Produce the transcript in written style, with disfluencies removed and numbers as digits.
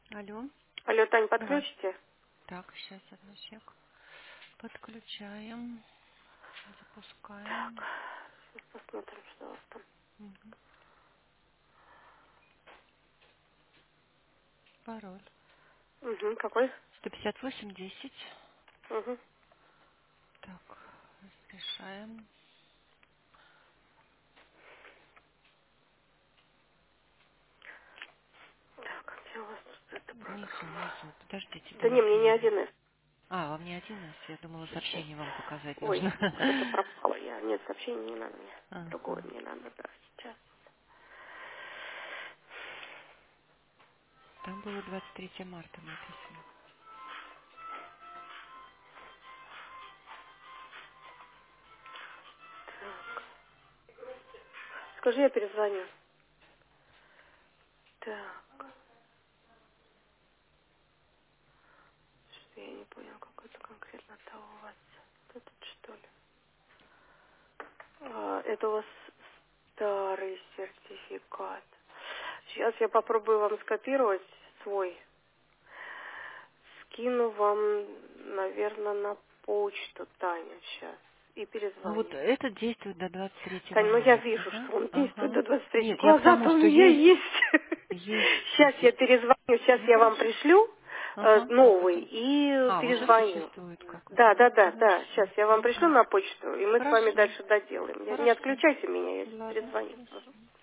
Алло. Алло, Тань, Давай. подключите? Так, сейчас, одну сек. Подключаем. Запускаем. Сейчас посмотрим, что у вас там. Мгм. Пароль. Угу, какой? 158-10. Угу. Так, решаем. Так, где у вас тут эта Внизу, программа? внизу. Подождите, Да не, давайте мне не я... 1С. А, вам не 1С? Я думала, Сейчас. сообщение вам показать Ой, нужно. что-то пропало. Нет, сообщение не надо мне. Другое Ага. мне надо, да, сейчас. Там было 23 марта написано. Скажи, я перезвоню. Так, что я не понял, какой это конкретно-то у вас. Этот, что ли? Это у вас старый сертификат. Сейчас я попробую вам скопировать свой. Скину вам, наверное, на почту, Таня, сейчас. И Ну вот перезвоню. это действует до 23 Таня, ну я марта, вижу, да? что он действует до Ага. 23. Нет, я к тому, Глаза-то у что меня есть, есть. Сейчас я есть. перезвоню, сейчас Ну я вам хорошо. пришлю Ага. новый и А, уже перезвоню. существует как бы, Да, да? да, да, да. Сейчас Хорошо. я вам пришлю Мгм. на почту, и мы с вами Хорошо. дальше доделаем. Не Хорошо. отключайте меня, я сейчас Ладно, перезвоню. хорошо.